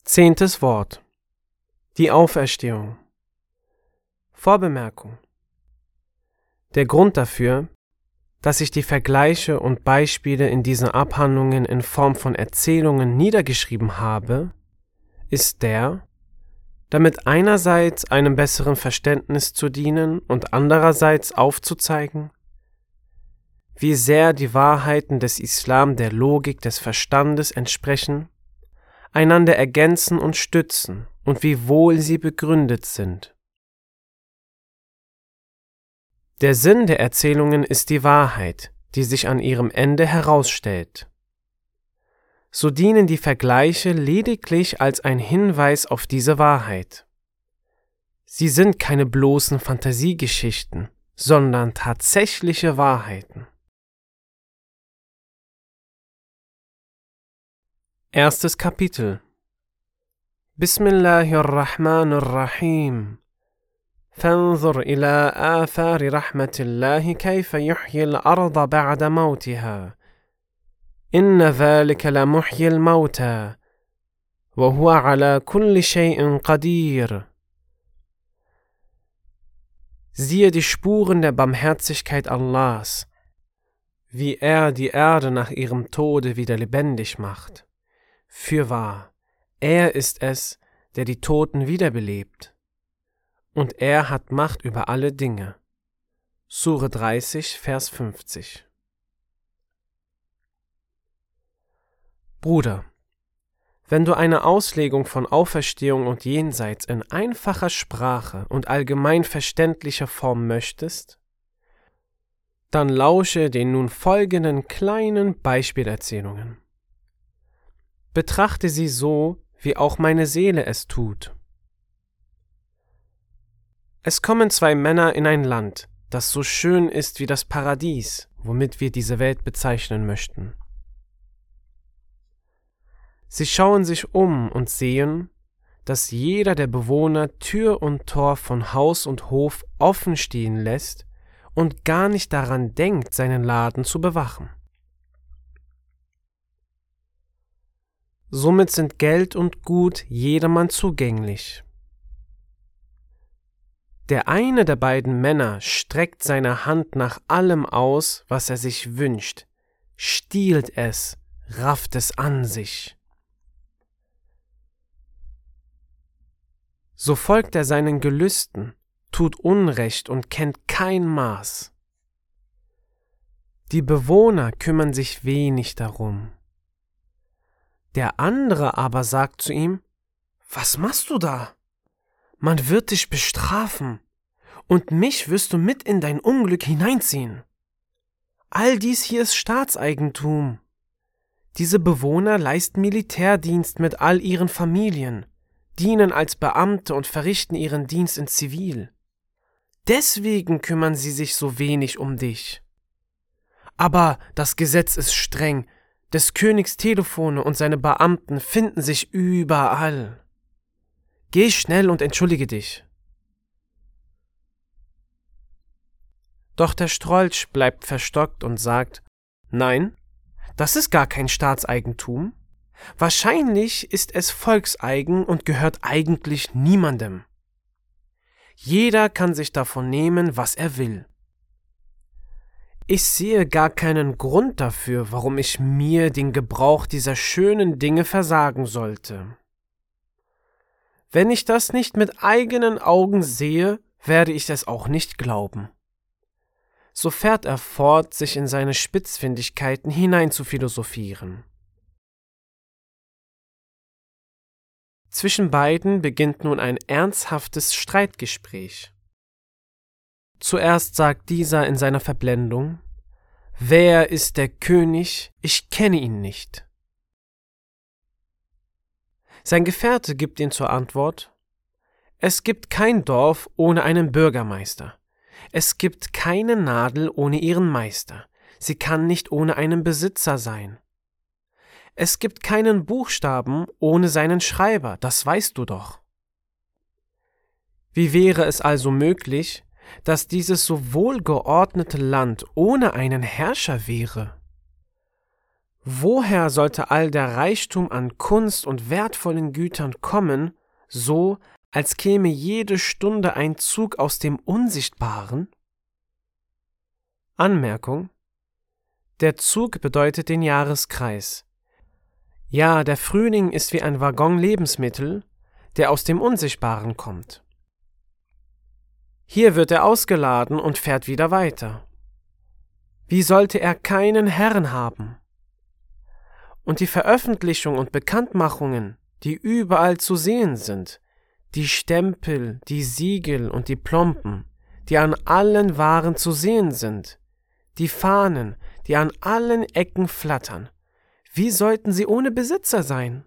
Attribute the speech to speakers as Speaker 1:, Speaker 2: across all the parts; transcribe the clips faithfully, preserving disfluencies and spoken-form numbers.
Speaker 1: Zehntes Wort. Die Auferstehung. Vorbemerkung. Der Grund dafür, dass ich die Vergleiche und Beispiele in diesen Abhandlungen in Form von Erzählungen niedergeschrieben habe, ist der, damit einerseits einem besseren Verständnis zu dienen und andererseits aufzuzeigen, wie sehr die Wahrheiten des Islam der Logik des Verstandes entsprechen, einander ergänzen und stützen und wie wohl sie begründet sind. Der Sinn der Erzählungen ist die Wahrheit, die sich an ihrem Ende herausstellt. So dienen die Vergleiche lediglich als ein Hinweis auf diese Wahrheit. Sie sind keine bloßen Fantasiegeschichten, sondern tatsächliche Wahrheiten. Erstes Kapitel. Bismillahirrahmanirrahim. فانظر إلى آثار رحمة الله كيف يحيي الأرض بعد موتها إن ذلك لمحيي الموتى وهو على كل شيء قدير. Siehe die Spuren der Barmherzigkeit Allahs, wie er die Erde nach ihrem Tode wieder lebendig macht. Fürwahr, er ist es, der die Toten wiederbelebt. Und er hat Macht über alle Dinge. Sure dreißig, Vers fünfzig. Bruder, wenn du eine Auslegung von Auferstehung und Jenseits in einfacher Sprache und allgemein verständlicher Form möchtest, dann lausche den nun folgenden kleinen Beispielerzählungen. Betrachte sie so, wie auch meine Seele es tut. Es kommen zwei Männer in ein Land, das so schön ist wie das Paradies, womit wir diese Welt bezeichnen möchten. Sie schauen sich um und sehen, dass jeder der Bewohner Tür und Tor von Haus und Hof offen stehen lässt und gar nicht daran denkt, seinen Laden zu bewachen. Somit sind Geld und Gut jedermann zugänglich. Der eine der beiden Männer streckt seine Hand nach allem aus, was er sich wünscht, stiehlt es, rafft es an sich. So folgt er seinen Gelüsten, tut Unrecht und kennt kein Maß. Die Bewohner kümmern sich wenig darum. Der andere aber sagt zu ihm: Was machst du da? Man wird dich bestrafen, und mich wirst du mit in dein Unglück hineinziehen. All dies hier ist Staatseigentum. Diese Bewohner leisten Militärdienst mit all ihren Familien, dienen als Beamte und verrichten ihren Dienst in Zivil. Deswegen kümmern sie sich so wenig um dich. Aber das Gesetz ist streng, des Königs Telefone und seine Beamten finden sich überall. Geh schnell und entschuldige dich. Doch der Strolch bleibt verstockt und sagt: Nein, das ist gar kein Staatseigentum. Wahrscheinlich ist es Volkseigen und gehört eigentlich niemandem. Jeder kann sich davon nehmen, was er will. Ich sehe gar keinen Grund dafür, warum ich mir den Gebrauch dieser schönen Dinge versagen sollte. Wenn ich das nicht mit eigenen Augen sehe, werde ich es auch nicht glauben. So fährt er fort, sich in seine Spitzfindigkeiten hinein zu philosophieren. Zwischen beiden beginnt nun ein ernsthaftes Streitgespräch. Zuerst sagt dieser in seiner Verblendung: Wer ist der König? Ich kenne ihn nicht. Sein Gefährte gibt ihm zur Antwort: Es gibt kein Dorf ohne einen Bürgermeister. Es gibt keine Nadel ohne ihren Meister. Sie kann nicht ohne einen Besitzer sein. Es gibt keinen Buchstaben ohne seinen Schreiber, das weißt du doch. Wie wäre es also möglich, dass dieses so wohlgeordnete Land ohne einen Herrscher wäre? Woher sollte all der Reichtum an Kunst und wertvollen Gütern kommen, so als käme jede Stunde ein Zug aus dem Unsichtbaren? Anmerkung: Der Zug bedeutet den Jahreskreis. Ja, der Frühling ist wie ein Waggon Lebensmittel, der aus dem Unsichtbaren kommt. Hier wird er ausgeladen und fährt wieder weiter. Wie sollte er keinen Herrn haben? Und die Veröffentlichung und Bekanntmachungen, die überall zu sehen sind, die Stempel, die Siegel und die Plomben, die an allen Waren zu sehen sind, die Fahnen, die an allen Ecken flattern, wie sollten sie ohne Besitzer sein?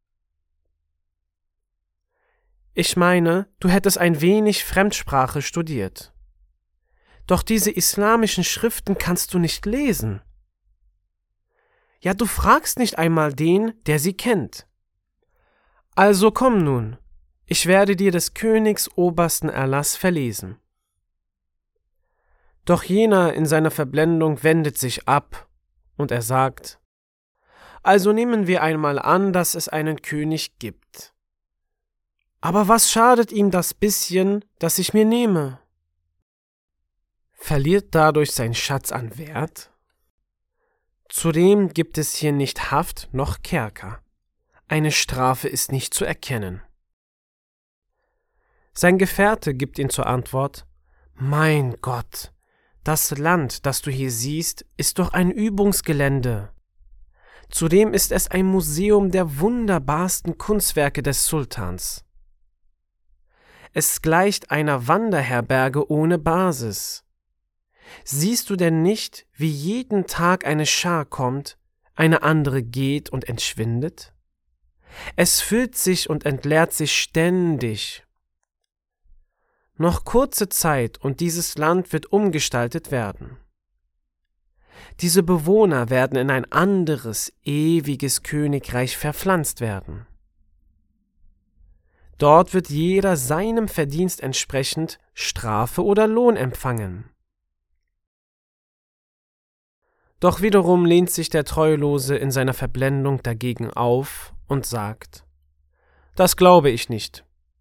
Speaker 1: Ich meine, du hättest ein wenig Fremdsprache studiert. Doch diese islamischen Schriften kannst du nicht lesen. Ja, du fragst nicht einmal den, der sie kennt. Also komm nun, ich werde dir des Königs obersten Erlass verlesen. Doch jener in seiner Verblendung wendet sich ab, und er sagt: Also nehmen wir einmal an, dass es einen König gibt. Aber was schadet ihm das bisschen, das ich mir nehme? Verliert dadurch sein Schatz an Wert? Zudem gibt es hier nicht Haft noch Kerker. Eine Strafe ist nicht zu erkennen. Sein Gefährte gibt ihm zur Antwort: Mein Gott, das Land, das du hier siehst, ist doch ein Übungsgelände. Zudem ist es ein Museum der wunderbarsten Kunstwerke des Sultans. Es gleicht einer Wanderherberge ohne Basis. Siehst du denn nicht, wie jeden Tag eine Schar kommt, eine andere geht und entschwindet? Es füllt sich und entleert sich ständig. Noch kurze Zeit und dieses Land wird umgestaltet werden. Diese Bewohner werden in ein anderes, ewiges Königreich verpflanzt werden. Dort wird jeder seinem Verdienst entsprechend Strafe oder Lohn empfangen. Doch wiederum lehnt sich der Treulose in seiner Verblendung dagegen auf und sagt: Das glaube ich nicht.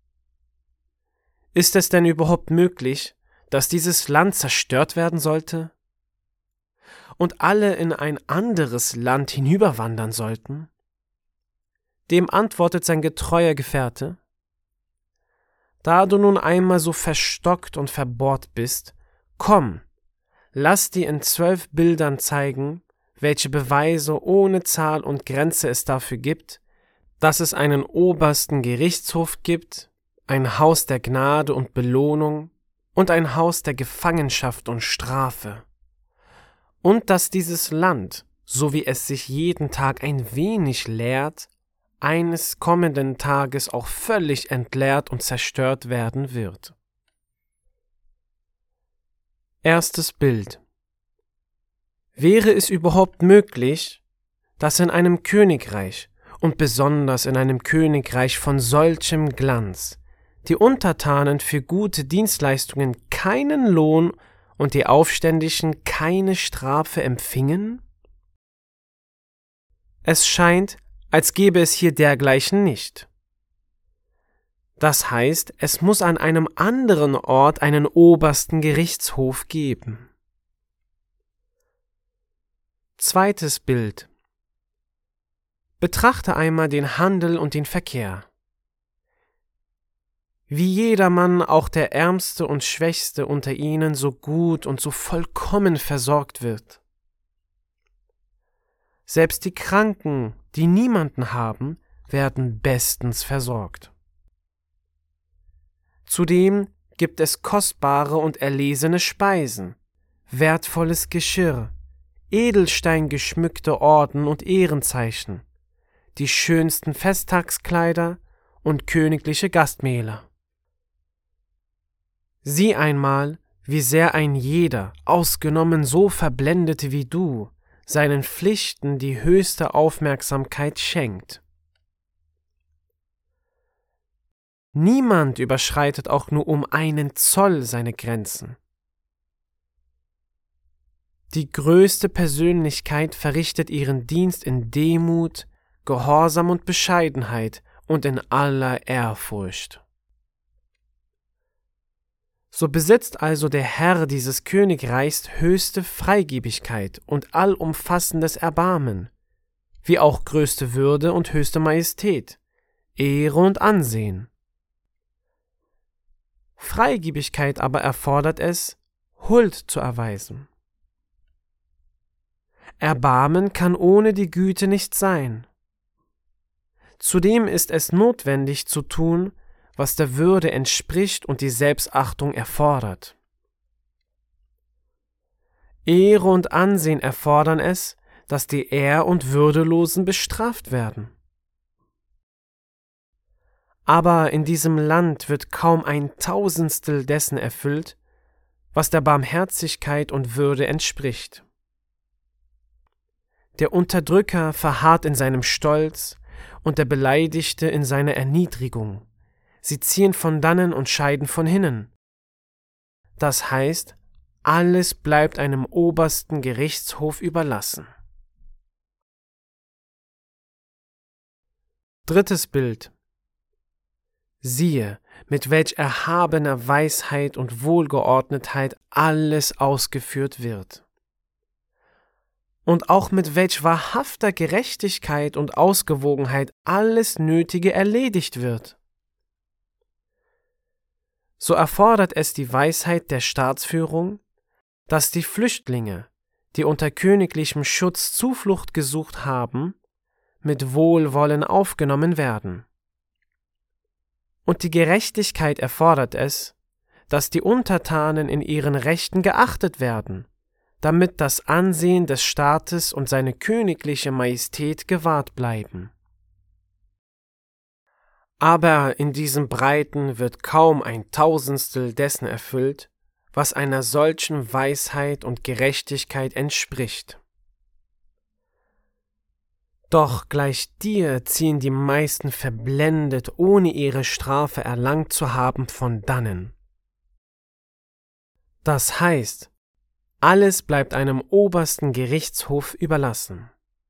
Speaker 1: Ist es denn überhaupt möglich, dass dieses Land zerstört werden sollte? Und alle in ein anderes Land hinüberwandern sollten? Dem antwortet sein getreuer Gefährte: Da du nun einmal so verstockt und verbohrt bist, komm, lass dir in zwölf Bildern zeigen, welche Beweise ohne Zahl und Grenze es dafür gibt, dass es einen obersten Gerichtshof gibt, ein Haus der Gnade und Belohnung und ein Haus der Gefangenschaft und Strafe. Und dass dieses Land, so wie es sich jeden Tag ein wenig leert, eines kommenden Tages auch völlig entleert und zerstört werden wird. Erstes Bild. Wäre es überhaupt möglich, dass in einem Königreich und besonders in einem Königreich von solchem Glanz die Untertanen für gute Dienstleistungen keinen Lohn und die Aufständischen keine Strafe empfingen? Es scheint, als gäbe es hier dergleichen nicht. Das heißt, es muss an einem anderen Ort einen obersten Gerichtshof geben. Zweites Bild. Betrachte einmal den Handel und den Verkehr. Wie jedermann, auch der Ärmste und Schwächste unter ihnen, so gut und so vollkommen versorgt wird. Selbst die Kranken, die niemanden haben, werden bestens versorgt. Zudem gibt es kostbare und erlesene Speisen, wertvolles Geschirr, edelsteingeschmückte Orden und Ehrenzeichen, die schönsten Festtagskleider und königliche Gastmähler. Sieh einmal, wie sehr ein jeder, ausgenommen so Verblendete wie du, seinen Pflichten die höchste Aufmerksamkeit schenkt. Niemand überschreitet auch nur um einen Zoll seine Grenzen. die größte Persönlichkeit verrichtet ihren Dienst in Demut, Gehorsam und Bescheidenheit und in aller Ehrfurcht. So besitzt also der Herr dieses Königreichs höchste Freigebigkeit und allumfassendes Erbarmen, wie auch größte Würde und höchste Majestät, Ehre und Ansehen. Freigebigkeit aber erfordert es, Huld zu erweisen. Erbarmen kann ohne die Güte nicht sein. Zudem ist es notwendig zu tun, was der Würde entspricht und die Selbstachtung erfordert. Ehre und Ansehen erfordern es, dass die Ehr- und Würdelosen bestraft werden. Aber in diesem Land wird kaum ein Tausendstel dessen erfüllt, was der Barmherzigkeit und Würde entspricht. Der Unterdrücker verharrt in seinem Stolz und der Beleidigte in seiner Erniedrigung. Sie ziehen von dannen und scheiden von hinnen. Das heißt, alles bleibt einem obersten Gerichtshof überlassen. Drittes Bild. Siehe, mit welch erhabener Weisheit und Wohlgeordnetheit alles ausgeführt wird. Und auch mit welch wahrhafter Gerechtigkeit und Ausgewogenheit alles Nötige erledigt wird. So erfordert es die Weisheit der Staatsführung, dass die Flüchtlinge, die unter königlichem Schutz Zuflucht gesucht haben, mit Wohlwollen aufgenommen werden. Und die Gerechtigkeit erfordert es, dass die Untertanen in ihren Rechten geachtet werden, damit das Ansehen des Staates und seine königliche Majestät gewahrt bleiben. Aber in diesem Breiten wird kaum ein Tausendstel dessen erfüllt, was einer solchen Weisheit und Gerechtigkeit entspricht. Doch gleich dir ziehen die meisten verblendet, ohne ihre Strafe erlangt zu haben, von dannen. Das heißt, alles bleibt einem obersten Gerichtshof überlassen.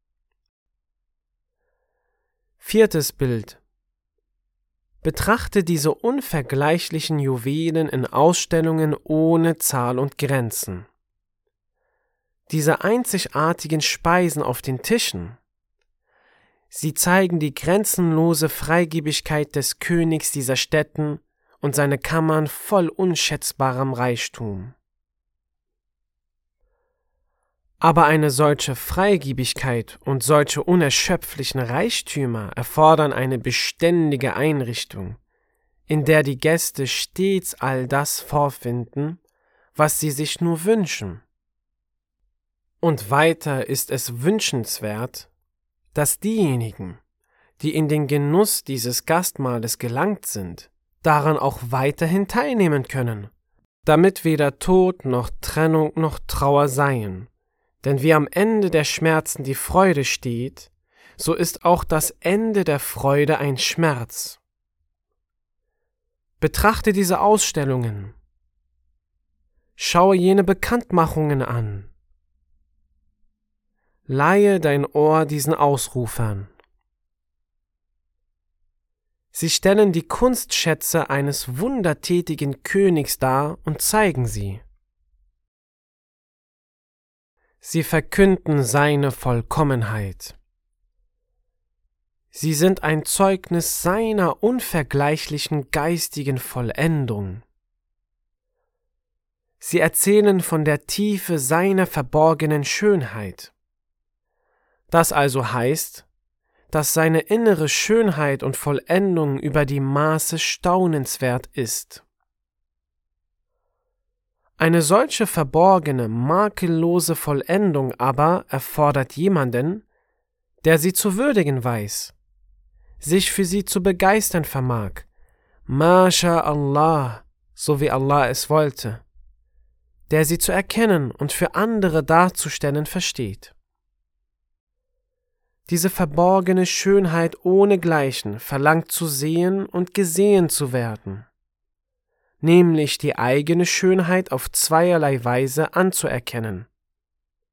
Speaker 1: Viertes Bild. Betrachte diese unvergleichlichen Juwelen in Ausstellungen ohne Zahl und Grenzen. Diese einzigartigen Speisen auf den Tischen. Sie zeigen die grenzenlose Freigebigkeit des Königs dieser Stätten und seine Kammern voll unschätzbarem Reichtum. Aber eine solche Freigebigkeit und solche unerschöpflichen Reichtümer erfordern eine beständige Einrichtung, in der die Gäste stets all das vorfinden, was sie sich nur wünschen. Und weiter ist es wünschenswert, dass diejenigen, die in den Genuss dieses Gastmahles gelangt sind, daran auch weiterhin teilnehmen können, damit weder Tod noch Trennung noch Trauer seien. Denn wie am Ende der Schmerzen die Freude steht, so ist auch das Ende der Freude ein Schmerz. Betrachte diese Ausstellungen. Schaue jene Bekanntmachungen an. Leihe dein Ohr diesen Ausrufern. Sie stellen die Kunstschätze eines wundertätigen Königs dar und zeigen sie. Sie verkünden seine Vollkommenheit. Sie sind ein Zeugnis seiner unvergleichlichen geistigen Vollendung. Sie erzählen von der Tiefe seiner verborgenen Schönheit. Das also heißt, dass seine innere Schönheit und Vollendung über die Maße staunenswert ist. Eine solche verborgene, makellose Vollendung aber erfordert jemanden, der sie zu würdigen weiß, sich für sie zu begeistern vermag, Masha Allah, so wie Allah es wollte, der sie zu erkennen und für andere darzustellen versteht. Diese verborgene Schönheit ohnegleichen verlangt zu sehen und gesehen zu werden, nämlich die eigene Schönheit auf zweierlei Weise anzuerkennen.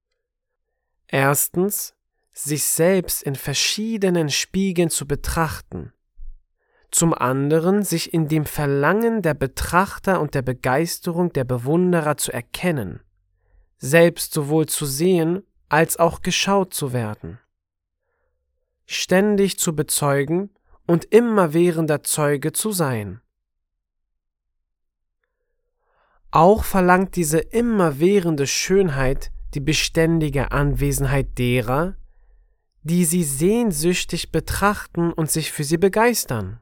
Speaker 1: Erstens, sich selbst in verschiedenen Spiegeln zu betrachten. Zum anderen, sich in dem Verlangen der Betrachter und der Begeisterung der Bewunderer zu erkennen, selbst sowohl zu sehen, als auch geschaut zu werden. Ständig zu bezeugen und immerwährender Zeuge zu sein. Auch verlangt diese immerwährende Schönheit die beständige Anwesenheit derer, die sie sehnsüchtig betrachten und sich für sie begeistern.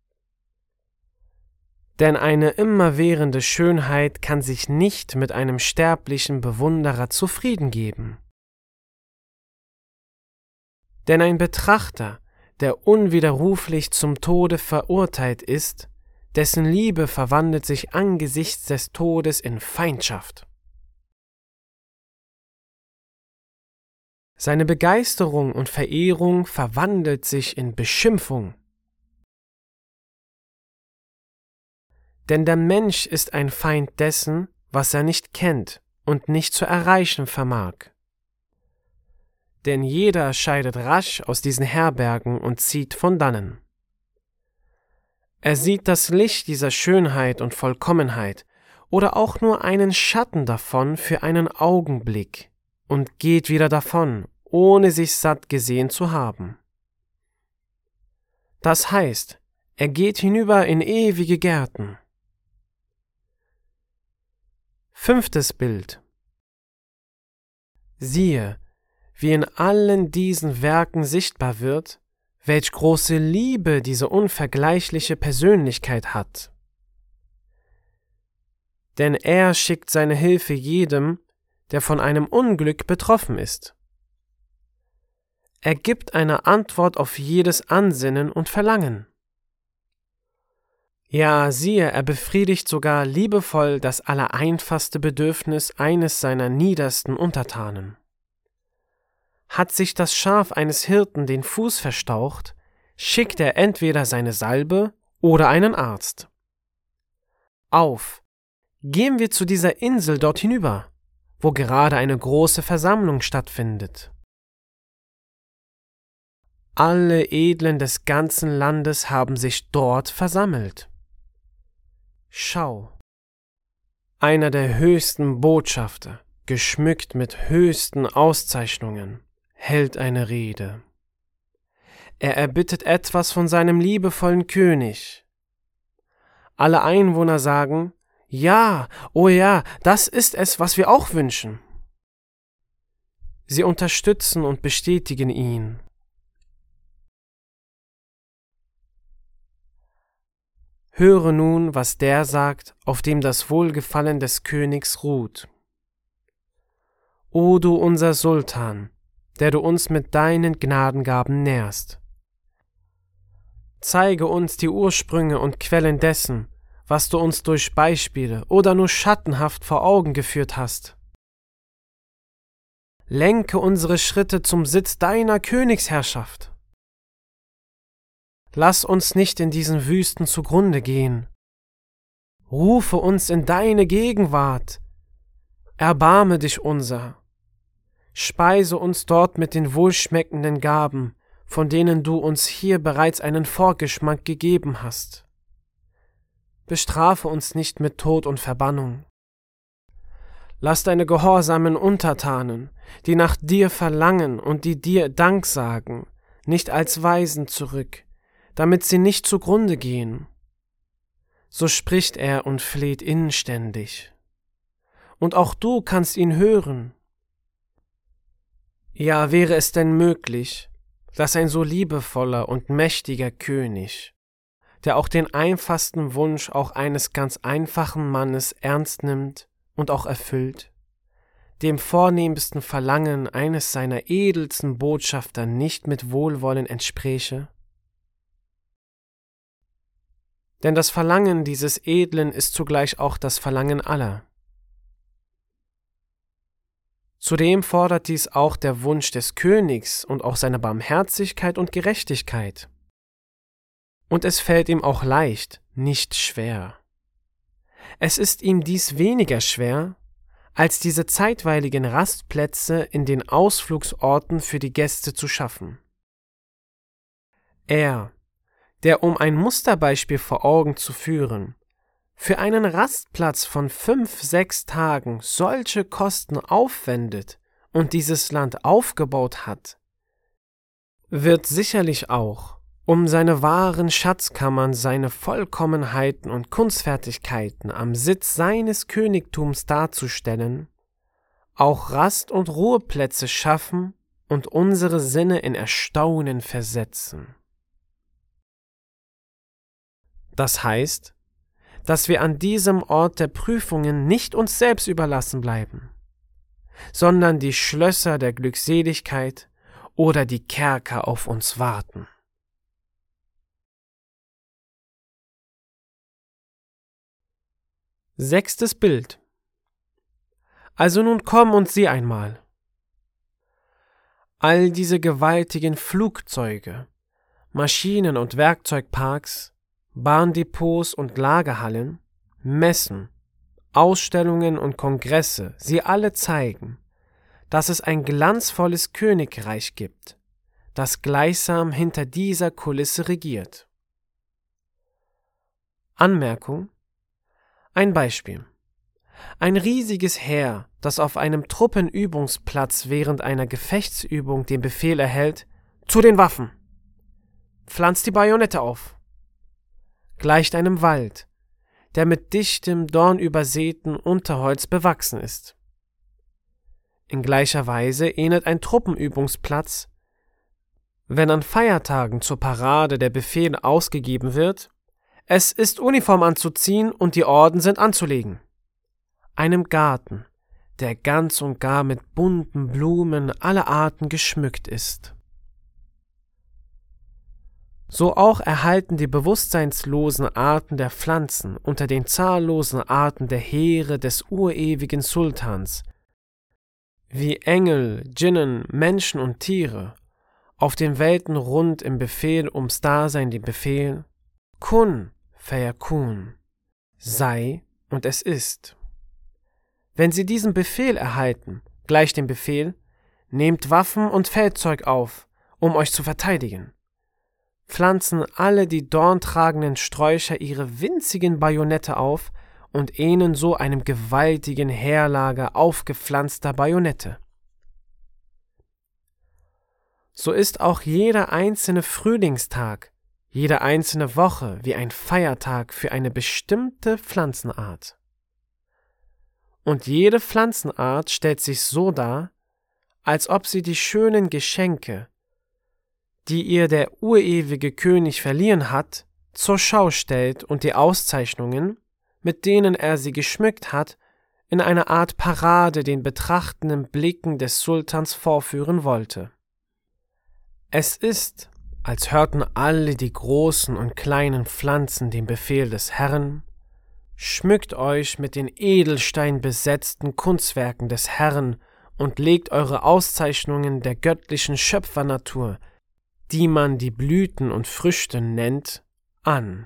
Speaker 1: Denn eine immerwährende Schönheit kann sich nicht mit einem sterblichen Bewunderer zufrieden geben. Denn ein Betrachter, der unwiderruflich zum Tode verurteilt ist, dessen Liebe verwandelt sich angesichts des Todes in Feindschaft. Seine Begeisterung und Verehrung verwandelt sich in Beschimpfung. Denn der Mensch ist ein Feind dessen, was er nicht kennt und nicht zu erreichen vermag. Denn jeder scheidet rasch aus diesen Herbergen und zieht von dannen. Er sieht das Licht dieser Schönheit und Vollkommenheit oder auch nur einen Schatten davon für einen Augenblick und geht wieder davon, ohne sich satt gesehen zu haben. Das heißt, er geht hinüber in ewige Gärten. Fünftes Bild. Siehe, wie in allen diesen Werken sichtbar wird, welch große Liebe diese unvergleichliche Persönlichkeit hat. Denn er schickt seine Hilfe jedem, der von einem Unglück betroffen ist. Er gibt eine Antwort auf jedes Ansinnen und Verlangen. Ja, siehe, er befriedigt sogar liebevoll das allereinfachste Bedürfnis eines seiner niedersten Untertanen. Hat sich das Schaf eines Hirten den Fuß verstaucht, schickt er entweder seine Salbe oder einen Arzt. Auf, gehen wir zu dieser Insel dort hinüber, wo gerade eine große Versammlung stattfindet. Alle Edlen des ganzen Landes haben sich dort versammelt. Schau, einer der höchsten Botschafter, geschmückt mit höchsten Auszeichnungen, hält eine Rede. Er erbittet etwas von seinem liebevollen König. Alle Einwohner sagen, ja, oh ja, das ist es, was wir auch wünschen. Sie unterstützen und bestätigen ihn. Höre nun, was der sagt, auf dem das Wohlgefallen des Königs ruht. O du unser Sultan, der du uns mit deinen Gnadengaben nährst. Zeige uns die Ursprünge und Quellen dessen, was du uns durch Beispiele oder nur schattenhaft vor Augen geführt hast. Lenke unsere Schritte zum Sitz deiner Königsherrschaft. Lass uns nicht in diesen Wüsten zugrunde gehen. Rufe uns in deine Gegenwart. Erbarme dich unser. Speise uns dort mit den wohlschmeckenden Gaben, von denen du uns hier bereits einen Vorgeschmack gegeben hast. Bestrafe uns nicht mit Tod und Verbannung. Lass deine gehorsamen Untertanen, die nach dir verlangen und die dir Dank sagen, nicht als Waisen zurück, damit sie nicht zugrunde gehen. So spricht er und fleht inständig. Und auch du kannst ihn hören. Ja, wäre es denn möglich, dass ein so liebevoller und mächtiger König, der auch den einfachsten Wunsch auch eines ganz einfachen Mannes ernst nimmt und auch erfüllt, dem vornehmsten Verlangen eines seiner edelsten Botschafter nicht mit Wohlwollen entspräche? Denn das Verlangen dieses Edlen ist zugleich auch das Verlangen aller. Zudem fordert dies auch der Wunsch des Königs und auch seine Barmherzigkeit und Gerechtigkeit. Und es fällt ihm auch leicht, nicht schwer. Es ist ihm dies weniger schwer, als diese zeitweiligen Rastplätze in den Ausflugsorten für die Gäste zu schaffen. Er, der, um ein Musterbeispiel vor Augen zu führen, für einen Rastplatz von fünf, sechs Tagen solche Kosten aufwendet und dieses Land aufgebaut hat, wird sicherlich auch, um seine wahren Schatzkammern, seine Vollkommenheiten und Kunstfertigkeiten am Sitz seines Königtums darzustellen, auch Rast- und Ruheplätze schaffen und unsere Sinne in Erstaunen versetzen. Das heißt, dass wir an diesem Ort der Prüfungen nicht uns selbst überlassen bleiben, sondern die Schlösser der Glückseligkeit oder die Kerker auf uns warten. Sechstes Bild. Also nun komm und sieh einmal. All diese gewaltigen Flugzeuge, Maschinen- und Werkzeugparks, Bahndepots und Lagerhallen, Messen, Ausstellungen und Kongresse, sie alle zeigen, dass es ein glanzvolles Königreich gibt, das gleichsam hinter dieser Kulisse regiert. Anmerkung: Ein Beispiel. Ein riesiges Heer, das auf einem Truppenübungsplatz während einer Gefechtsübung den Befehl erhält, zu den Waffen, pflanzt die Bajonette auf, gleicht einem Wald, der mit dichtem, dornübersäten Unterholz bewachsen ist. In gleicher Weise ähnelt ein Truppenübungsplatz, wenn an Feiertagen zur Parade der Befehl ausgegeben wird: Es ist Uniform anzuziehen und die Orden sind anzulegen. Einem Garten, der ganz und gar mit bunten Blumen aller Arten geschmückt ist. So auch erhalten die bewusstseinslosen Arten der Pflanzen unter den zahllosen Arten der Heere des urewigen Sultans, wie Engel, Djinnen, Menschen und Tiere, auf den Welten rund im Befehl ums Dasein den Befehl: Kun fayakun, sei und es ist. Wenn sie diesen Befehl erhalten, gleich dem Befehl: Nehmt Waffen und Feldzeug auf, um euch zu verteidigen, pflanzen alle die dorntragenden Sträucher ihre winzigen Bajonette auf und ähneln so einem gewaltigen Heerlager aufgepflanzter Bajonette. So ist auch jeder einzelne Frühlingstag, jede einzelne Woche wie ein Feiertag für eine bestimmte Pflanzenart. Und jede Pflanzenart stellt sich so dar, als ob sie die schönen Geschenke, die ihr der urewige König verliehen hat, zur Schau stellt und die Auszeichnungen, mit denen er sie geschmückt hat, in einer Art Parade den betrachtenden Blicken des Sultans vorführen wollte. Es ist, als hörten alle die großen und kleinen Pflanzen den Befehl des Herrn: Schmückt euch mit den edelsteinbesetzten Kunstwerken des Herrn und legt eure Auszeichnungen der göttlichen Schöpfernatur, die man die Blüten und Früchte nennt, an.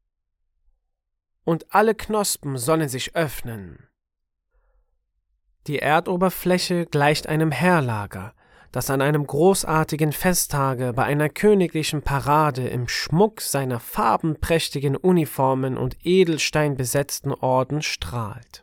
Speaker 1: Und alle Knospen sollen sich öffnen. Die Erdoberfläche gleicht einem Heerlager, das an einem großartigen Festtage bei einer königlichen Parade im Schmuck seiner farbenprächtigen Uniformen und edelsteinbesetzten Orden strahlt.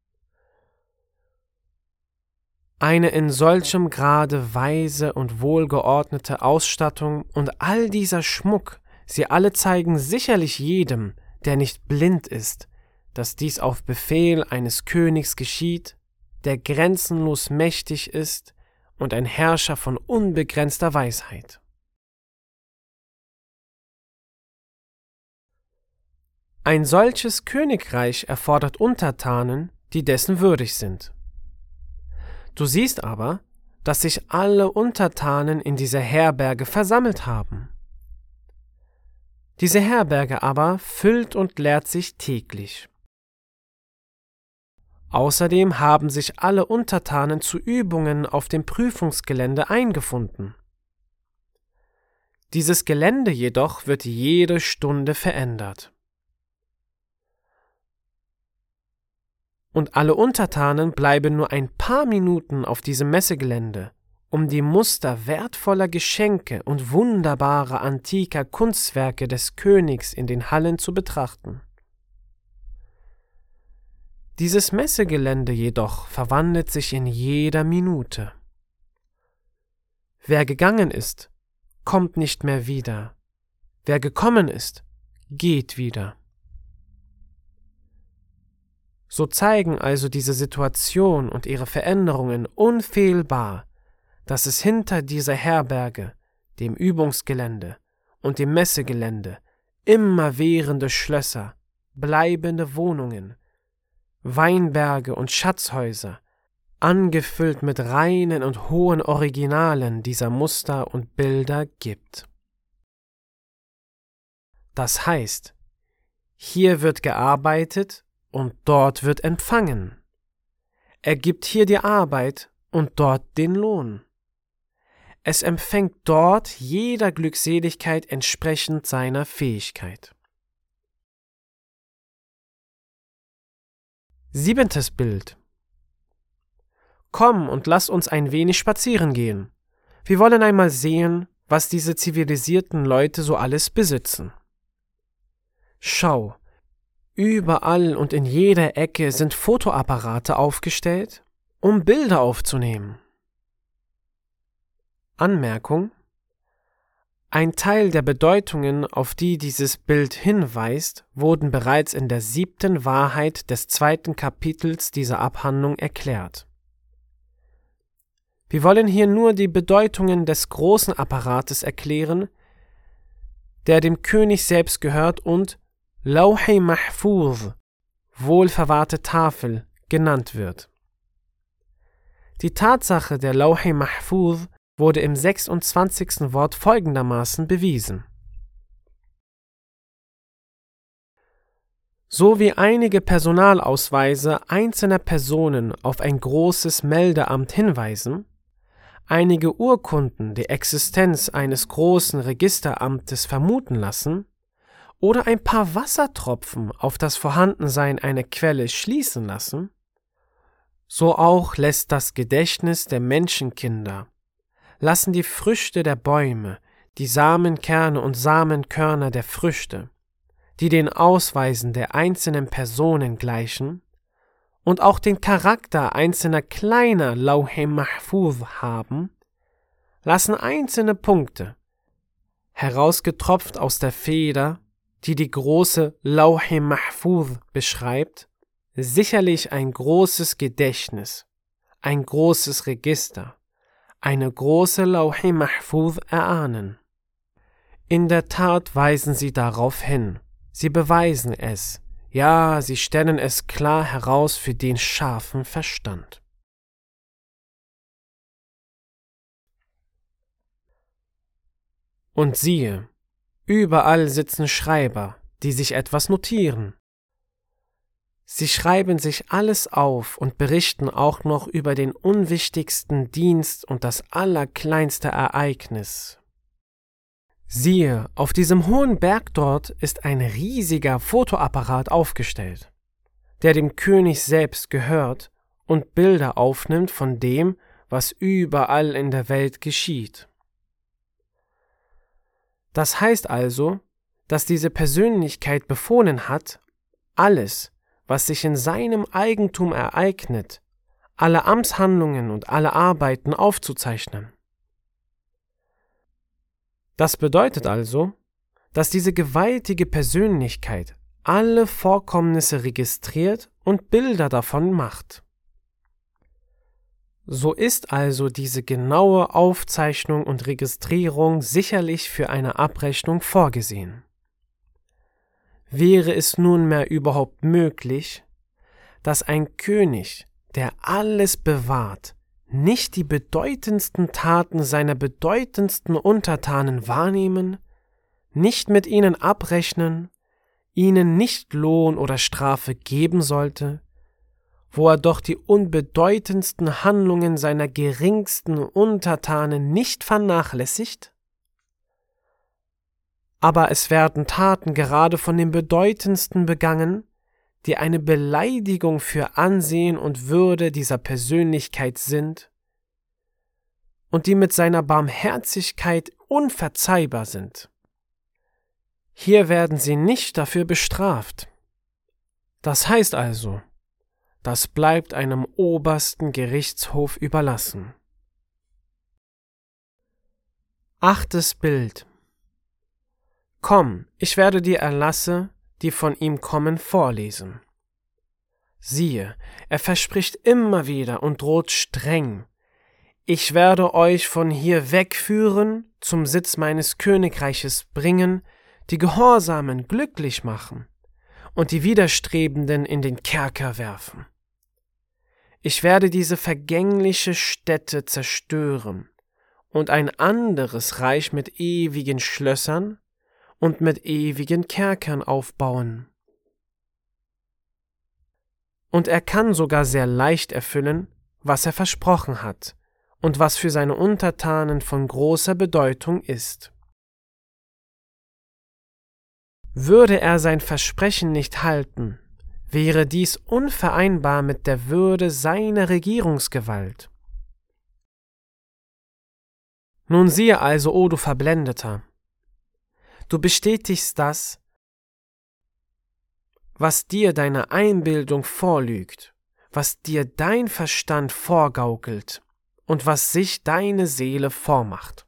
Speaker 1: Eine in solchem Grade weise und wohlgeordnete Ausstattung und all dieser Schmuck, sie alle zeigen sicherlich jedem, der nicht blind ist, dass dies auf Befehl eines Königs geschieht, der grenzenlos mächtig ist und ein Herrscher von unbegrenzter Weisheit. Ein solches Königreich erfordert Untertanen, die dessen würdig sind. Du siehst aber, dass sich alle Untertanen in dieser Herberge versammelt haben. Diese Herberge aber füllt und leert sich täglich. Außerdem haben sich alle Untertanen zu Übungen auf dem Prüfungsgelände eingefunden. Dieses Gelände jedoch wird jede Stunde verändert. und alle Untertanen bleiben nur ein paar Minuten auf diesem Messegelände, um die Muster wertvoller Geschenke und wunderbarer antiker Kunstwerke des Königs in den Hallen zu betrachten. Dieses Messegelände jedoch verwandelt sich in jeder Minute. Wer gegangen ist, kommt nicht mehr wieder. Wer gekommen ist, geht wieder. So zeigen also diese Situation und ihre Veränderungen unfehlbar, dass es hinter dieser Herberge, dem Übungsgelände und dem Messegelände immerwährende Schlösser, bleibende Wohnungen, Weinberge und Schatzhäuser, angefüllt mit reinen und hohen Originalen dieser Muster und Bilder gibt. Das heißt, hier wird gearbeitet und dort wird empfangen. Er gibt hier die Arbeit und dort den Lohn. Es empfängt dort jeder Glückseligkeit entsprechend seiner Fähigkeit. Siebentes Bild. Komm und lass uns ein wenig spazieren gehen. Wir wollen einmal sehen, was diese zivilisierten Leute so alles besitzen. Schau, überall und in jeder Ecke sind Fotoapparate aufgestellt, um Bilder aufzunehmen. Anmerkung: Ein Teil der Bedeutungen, auf die dieses Bild hinweist, wurden bereits in der siebten Wahrheit des zweiten Kapitels dieser Abhandlung erklärt. Wir wollen hier nur die Bedeutungen des großen Apparates erklären, der dem König selbst gehört und Lawh Mahfuz, wohlverwahrte Tafel, genannt wird. Die Tatsache der Lawh Mahfuz wurde im sechsundzwanzigsten Wort folgendermaßen bewiesen. So wie einige Personalausweise einzelner Personen auf ein großes Meldeamt hinweisen, einige Urkunden die Existenz eines großen Registeramtes vermuten lassen oder ein paar Wassertropfen auf das Vorhandensein einer Quelle schließen lassen, so auch lässt das Gedächtnis der Menschenkinder, lassen die Früchte der Bäume, die Samenkerne und Samenkörner der Früchte, die den Ausweisen der einzelnen Personen gleichen und auch den Charakter einzelner kleiner Lawh Mahfuz haben, lassen einzelne Punkte, herausgetropft aus der Feder, die die große Lawh Mahfuz beschreibt, sicherlich ein großes Gedächtnis, ein großes Register, eine große Lawh Mahfuz erahnen. In der Tat weisen sie darauf hin, sie beweisen es, ja, sie stellen es klar heraus für den scharfen Verstand. Und siehe, überall sitzen Schreiber, die sich etwas notieren. Sie schreiben sich alles auf und berichten auch noch über den unwichtigsten Dienst und das allerkleinste Ereignis. Siehe, auf diesem hohen Berg dort ist ein riesiger Fotoapparat aufgestellt, der dem König selbst gehört und Bilder aufnimmt von dem, was überall in der Welt geschieht. Das heißt also, dass diese Persönlichkeit befohlen hat, alles, was sich in seinem Eigentum ereignet, alle Amtshandlungen und alle Arbeiten aufzuzeichnen. Das bedeutet also, dass diese gewaltige Persönlichkeit alle Vorkommnisse registriert und Bilder davon macht. So ist also diese genaue Aufzeichnung und Registrierung sicherlich für eine Abrechnung vorgesehen. Wäre es nunmehr überhaupt möglich, dass ein König, der alles bewahrt, nicht die bedeutendsten Taten seiner bedeutendsten Untertanen wahrnehmen, nicht mit ihnen abrechnen, ihnen nicht Lohn oder Strafe geben sollte, wo er doch die unbedeutendsten Handlungen seiner geringsten Untertanen nicht vernachlässigt? Aber es werden Taten gerade von den bedeutendsten begangen, die eine Beleidigung für Ansehen und Würde dieser Persönlichkeit sind und die mit seiner Barmherzigkeit unverzeihbar sind. Hier werden sie nicht dafür bestraft. Das heißt also, das bleibt einem obersten Gerichtshof überlassen. Achtes Bild. Komm, ich werde die Erlasse, die von ihm kommen, vorlesen. Siehe, er verspricht immer wieder und droht streng: Ich werde euch von hier wegführen, zum Sitz meines Königreiches bringen, die Gehorsamen glücklich machen und die Widerstrebenden in den Kerker werfen. Ich werde diese vergängliche Stätte zerstören und ein anderes Reich mit ewigen Schlössern und mit ewigen Kerkern aufbauen. Und er kann sogar sehr leicht erfüllen, was er versprochen hat und was für seine Untertanen von großer Bedeutung ist. Würde er sein Versprechen nicht halten, wäre dies unvereinbar mit der Würde seiner Regierungsgewalt. Nun siehe also, o du Verblendeter, du bestätigst das, was dir deine Einbildung vorlügt, was dir dein Verstand vorgaukelt und was sich deine Seele vormacht.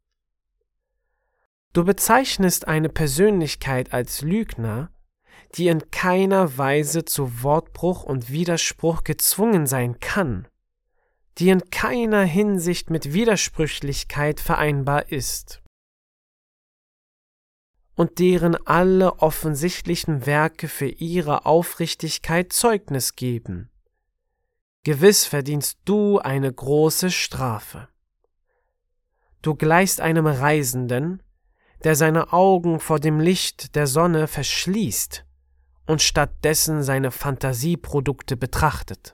Speaker 1: Du bezeichnest eine Persönlichkeit als Lügner, die in keiner Weise zu Wortbruch und Widerspruch gezwungen sein kann, die in keiner Hinsicht mit Widersprüchlichkeit vereinbar ist und deren alle offensichtlichen Werke für ihre Aufrichtigkeit Zeugnis geben. Gewiss verdienst du eine große Strafe. Du gleichst einem Reisenden, der seine Augen vor dem Licht der Sonne verschließt und stattdessen seine Fantasieprodukte betrachtet.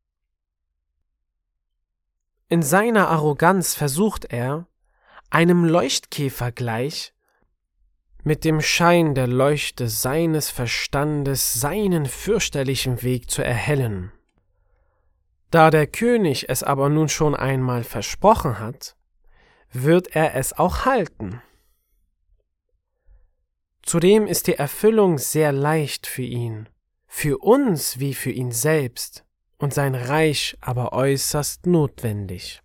Speaker 1: In seiner Arroganz versucht er, einem Leuchtkäfer gleich, mit dem Schein der Leuchte seines Verstandes seinen fürchterlichen Weg zu erhellen. Da der König es aber nun schon einmal versprochen hat, wird er es auch halten. Zudem ist die Erfüllung sehr leicht für ihn, für uns wie für ihn selbst, und sein Reich aber äußerst notwendig.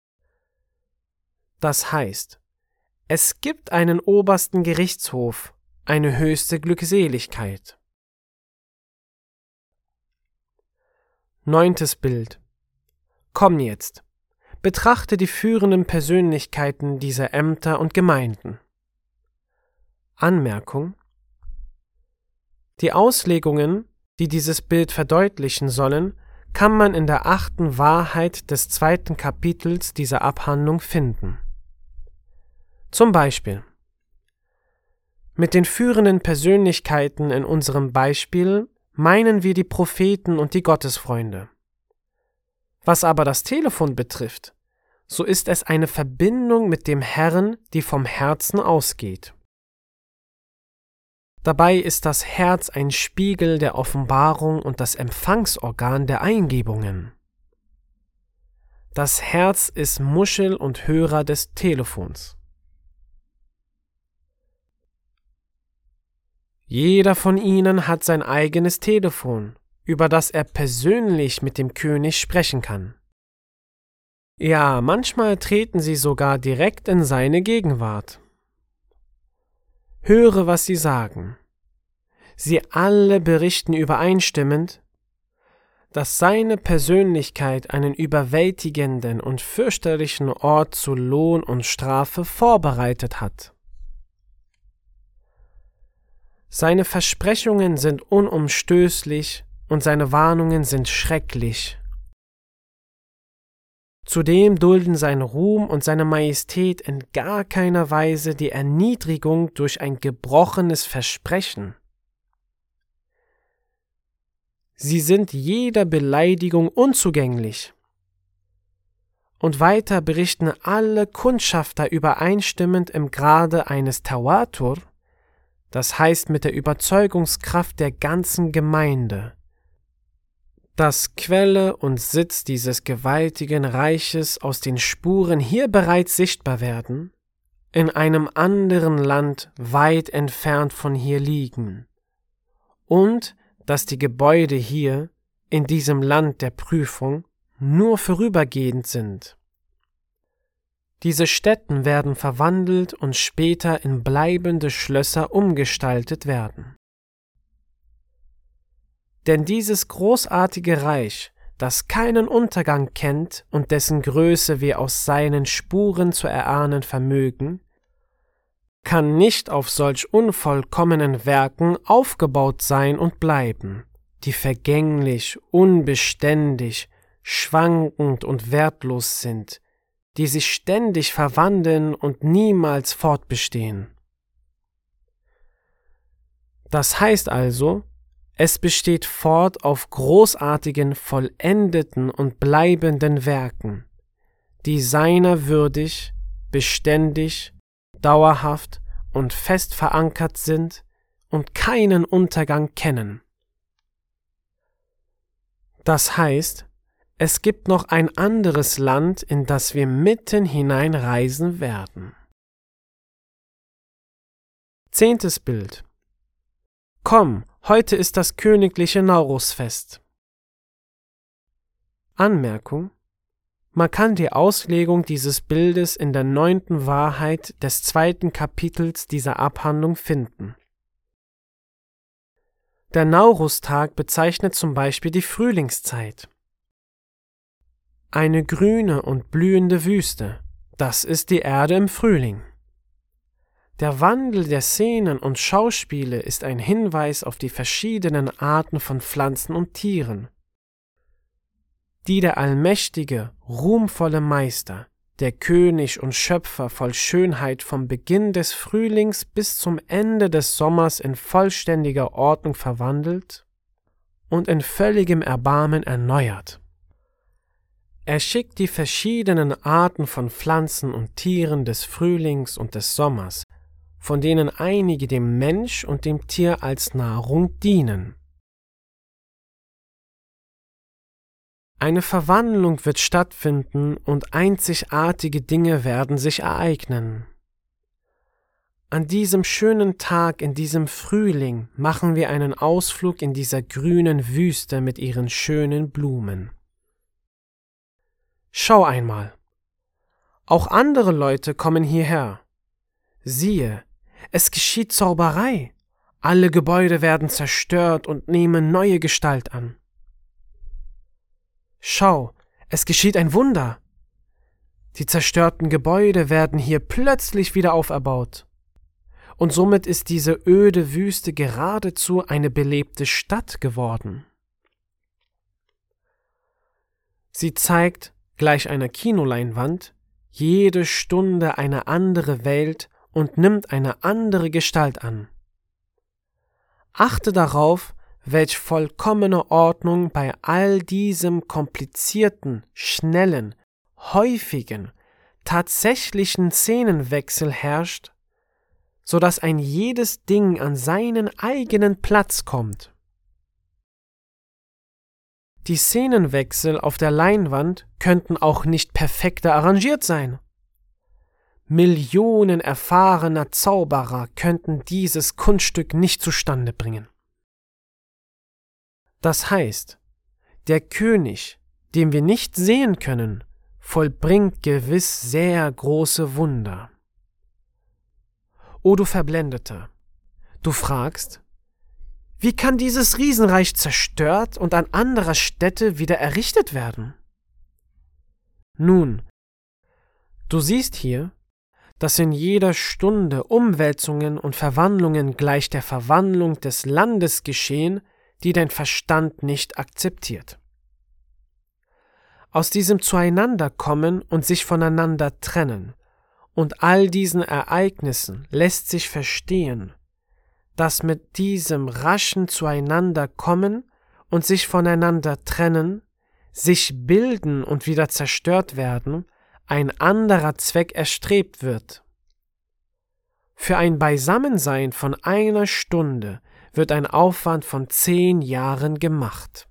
Speaker 1: Das heißt, es gibt einen obersten Gerichtshof, eine höchste Glückseligkeit. Neuntes Bild. Komm jetzt, betrachte die führenden Persönlichkeiten dieser Ämter und Gemeinden. Anmerkung: Die Auslegungen, die dieses Bild verdeutlichen sollen, kann man in der achten Wahrheit des zweiten Kapitels dieser Abhandlung finden. Zum Beispiel: Mit den führenden Persönlichkeiten in unserem Beispiel meinen wir die Propheten und die Gottesfreunde. Was aber das Telefon betrifft, so ist es eine Verbindung mit dem Herrn, die vom Herzen ausgeht. Dabei ist das Herz ein Spiegel der Offenbarung und das Empfangsorgan der Eingebungen. Das Herz ist Muschel und Hörer des Telefons. Jeder von ihnen hat sein eigenes Telefon, über das er persönlich mit dem König sprechen kann. Ja, manchmal treten sie sogar direkt in seine Gegenwart. Höre, was sie sagen. Sie alle berichten übereinstimmend, dass seine Persönlichkeit einen überwältigenden und fürchterlichen Ort zu Lohn und Strafe vorbereitet hat. Seine Versprechungen sind unumstößlich und seine Warnungen sind schrecklich. Zudem dulden sein Ruhm und seine Majestät in gar keiner Weise die Erniedrigung durch ein gebrochenes Versprechen. Sie sind jeder Beleidigung unzugänglich. Und weiter berichten alle Kundschafter übereinstimmend im Grade eines Tawatur, das heißt mit der Überzeugungskraft der ganzen Gemeinde, dass Quelle und Sitz dieses gewaltigen Reiches aus den Spuren hier bereits sichtbar werden, in einem anderen Land weit entfernt von hier liegen, und dass die Gebäude hier in diesem Land der Prüfung nur vorübergehend sind. Diese Stätten werden verwandelt und später in bleibende Schlösser umgestaltet werden. Denn dieses großartige Reich, das keinen Untergang kennt und dessen Größe wir aus seinen Spuren zu erahnen vermögen, kann nicht auf solch unvollkommenen Werken aufgebaut sein und bleiben, die vergänglich, unbeständig, schwankend und wertlos sind, die sich ständig verwandeln und niemals fortbestehen. Das heißt also, es besteht fort auf großartigen, vollendeten und bleibenden Werken, die seiner würdig, beständig, dauerhaft und fest verankert sind und keinen Untergang kennen. Das heißt, es gibt noch ein anderes Land, in das wir mitten hineinreisen werden. Zehntes Bild. Komm, heute ist das königliche Naurusfest. Anmerkung: Man kann die Auslegung dieses Bildes in der neunten Wahrheit des zweiten Kapitels dieser Abhandlung finden. Der Naurustag bezeichnet zum Beispiel die Frühlingszeit. Eine grüne und blühende Wüste, das ist die Erde im Frühling. Der Wandel der Szenen und Schauspiele ist ein Hinweis auf die verschiedenen Arten von Pflanzen und Tieren, die der allmächtige, ruhmvolle Meister, der König und Schöpfer voll Schönheit vom Beginn des Frühlings bis zum Ende des Sommers in vollständiger Ordnung verwandelt und in völligem Erbarmen erneuert. Er schickt die verschiedenen Arten von Pflanzen und Tieren des Frühlings und des Sommers, von denen einige dem Mensch und dem Tier als Nahrung dienen. Eine Verwandlung wird stattfinden und einzigartige Dinge werden sich ereignen. An diesem schönen Tag, in diesem Frühling, machen wir einen Ausflug in dieser grünen Wüste mit ihren schönen Blumen. Schau einmal, auch andere Leute kommen hierher. Siehe, es geschieht Zauberei, alle Gebäude werden zerstört und nehmen neue Gestalt an. Schau, es geschieht ein Wunder. Die zerstörten Gebäude werden hier plötzlich wieder auferbaut. Und somit ist diese öde Wüste geradezu eine belebte Stadt geworden. Sie zeigt, gleich einer Kinoleinwand, jede Stunde eine andere Welt und nimmt eine andere Gestalt an. Achte darauf, welch vollkommene Ordnung bei all diesem komplizierten, schnellen, häufigen, tatsächlichen Szenenwechsel herrscht, so dass ein jedes Ding an seinen eigenen Platz kommt. Die Szenenwechsel auf der Leinwand könnten auch nicht perfekter arrangiert sein. Millionen erfahrener Zauberer könnten dieses Kunststück nicht zustande bringen. Das heißt, der König, den wir nicht sehen können, vollbringt gewiss sehr große Wunder. O du Verblendeter, du fragst, wie kann dieses Riesenreich zerstört und an anderer Stätte wieder errichtet werden? Nun, du siehst hier, dass in jeder Stunde Umwälzungen und Verwandlungen gleich der Verwandlung des Landes geschehen, die dein Verstand nicht akzeptiert. Aus diesem Zueinanderkommen und sich voneinander trennen und all diesen Ereignissen lässt sich verstehen, dass mit diesem raschen Zueinanderkommen und sich voneinander trennen, sich bilden und wieder zerstört werden, ein anderer Zweck erstrebt wird. Für ein Beisammensein von einer Stunde wird ein Aufwand von zehn Jahren gemacht.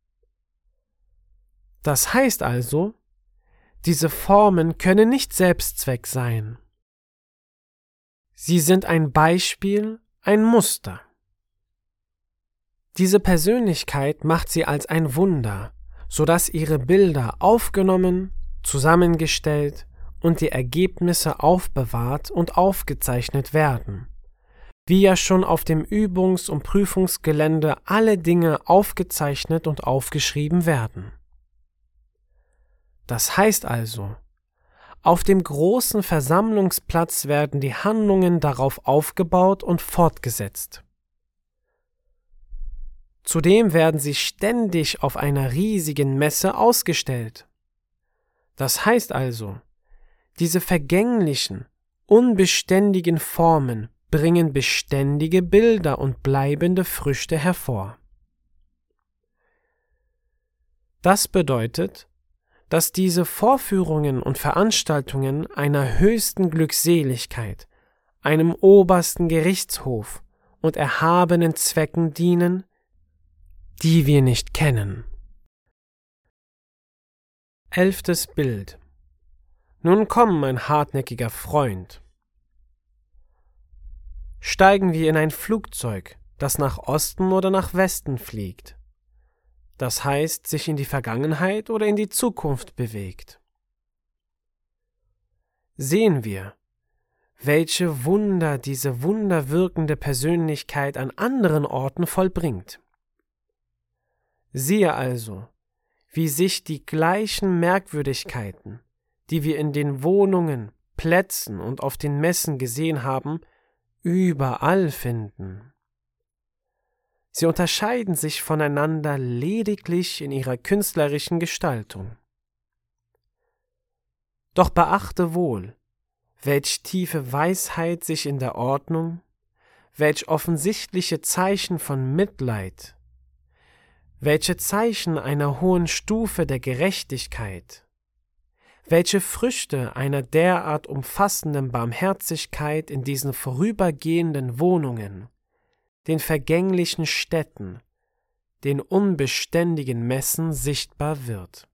Speaker 1: Das heißt also, diese Formen können nicht Selbstzweck sein. Sie sind ein Beispiel, ein Muster. Diese Persönlichkeit macht sie als ein Wunder, sodass ihre Bilder aufgenommen, zusammengestellt und die Ergebnisse aufbewahrt und aufgezeichnet werden, wie ja schon auf dem Übungs- und Prüfungsgelände alle Dinge aufgezeichnet und aufgeschrieben werden. Das heißt also, auf dem großen Versammlungsplatz werden die Handlungen darauf aufgebaut und fortgesetzt. Zudem werden sie ständig auf einer riesigen Messe ausgestellt. Das heißt also, diese vergänglichen, unbeständigen Formen bringen beständige Bilder und bleibende Früchte hervor. Das bedeutet, dass diese Vorführungen und Veranstaltungen einer höchsten Glückseligkeit, einem obersten Gerichtshof und erhabenen Zwecken dienen, die wir nicht kennen. Elftes Bild. Nun komm, mein hartnäckiger Freund. Steigen wir in ein Flugzeug, das nach Osten oder nach Westen fliegt. Das heißt, sich in die Vergangenheit oder in die Zukunft bewegt. Sehen wir, welche Wunder diese wunderwirkende Persönlichkeit an anderen Orten vollbringt. Siehe also, wie sich die gleichen Merkwürdigkeiten, die wir in den Wohnungen, Plätzen und auf den Messen gesehen haben, überall finden. Sie unterscheiden sich voneinander lediglich in ihrer künstlerischen Gestaltung. Doch beachte wohl, welch tiefe Weisheit sich in der Ordnung, welch offensichtliche Zeichen von Mitleid, welche Zeichen einer hohen Stufe der Gerechtigkeit, welche Früchte einer derart umfassenden Barmherzigkeit in diesen vorübergehenden Wohnungen, den vergänglichen Städten, den unbeständigen Messen sichtbar wird.